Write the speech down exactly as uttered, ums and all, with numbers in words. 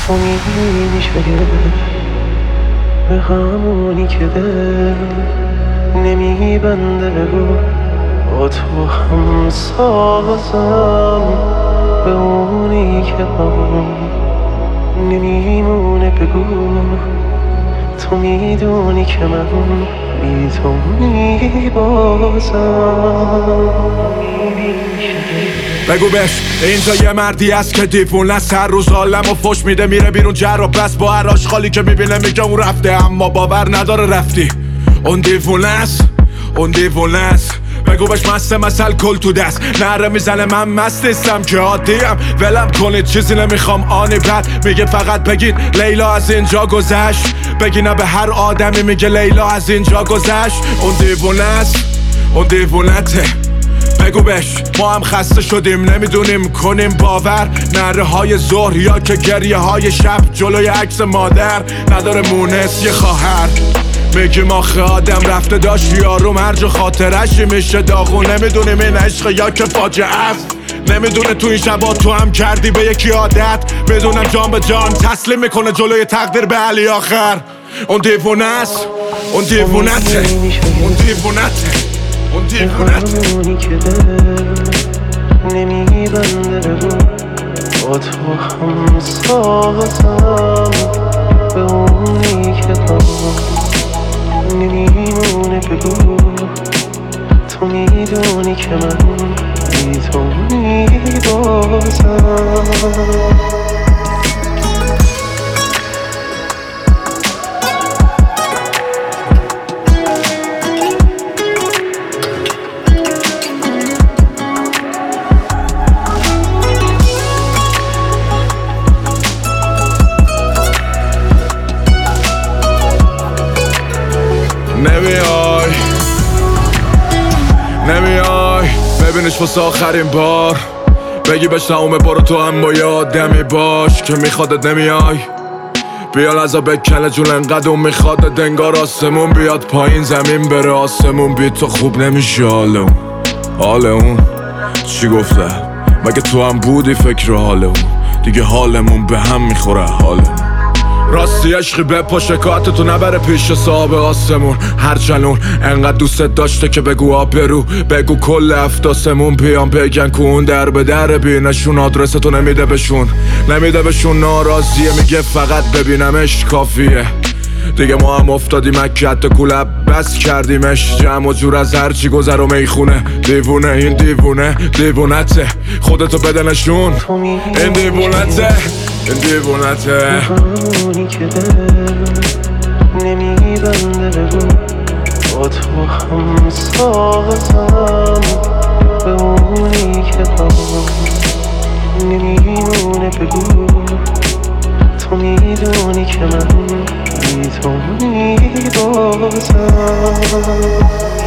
تو میشه به همونی که دل نمیبنده بگو با تو هم سازم، به اونی که هم نمیمونه بگو تو میدونی که من بی تو میبازم. بگو بش اینجا یه مردی هست که دیوونه است، هر روز عالمو فش میده میره بیرون جر و بس، با هر آشغالی که میبینه میگه اون رفته، اما باور نداره رفتی. اون دیوونه است، اون دیوونه است. بگو بش مست مثل کل تو دست نره میزنه من مست نیستم که عادیم، ولم کنید چیزی نمیخوام آنی بد. میگه فقط بگید لیلا از اینجا گذشت، بگی نه به هر آدمی میگه لیلا از اینجا گذشت. اون دیوونه است، اون دیوونته. بگو بش ما هم خسته شدیم نمیدونیم کنیم باور، نره های ظهر یا که گریه های شب جلوی عکس مادر نداره مونس یه خواهر. میگیم آخه آدم رفته داشت یارو مرج و خاطرش میشه داغون، نمیدونیم این عشق یا که فاجعه است. نمیدونه تو این شبا تو هم کردی به یکی عادت، بدونم جان به جان تسلیم میکنه جلوی تقدیر به علی آخر. اون دیوونه است، اون دیوونته، اون دیوونته، اون دیوونته. همونی که دل نمیبنده بگو با تو هم سازم، به اونی که هم نمیمونه بگو تو میدونی که من بی تو میبازم. نمیای نمیای ببینش واسه آخرین بار، بگی بهش تمومه برو تو هم با یه آدمی باش که میخوادت. نمیای بیا لحظه بکنه جون انقدر اون میخوادت، انگار آسمون بیاد پایین زمین بره آسمون بی تو خوب نمیشه. حال اون حال اون چی گفته مگه تو هم بودی فکر حال اون، دیگه حالمون به هم میخوره حالمون. راستی عشقی بپا شکایت تو نبره پیش صاحب آسمون، هر جنون انقدر دوستت داشته که بگو آبرو، بگو کل افتاسمون بیان بگن که اون در به در بینشون آدرس تو نمیده بهشون، نمیده بهشون ناراضیه میگه فقط ببینمش کافیه. دیگه ما هم افتادیم مکت کلب بس کردیمش جمع و جور از هرچی گذر و میخونه. دیوونه این دیوونه دیوونته، خودتو بده نشون این دیوونته این دیوونته. همونی که دل نمیبنده بگو با تو هم سازم، به اونی که هم نمیمونه بگو تو میدونی که من بی تو میبازم.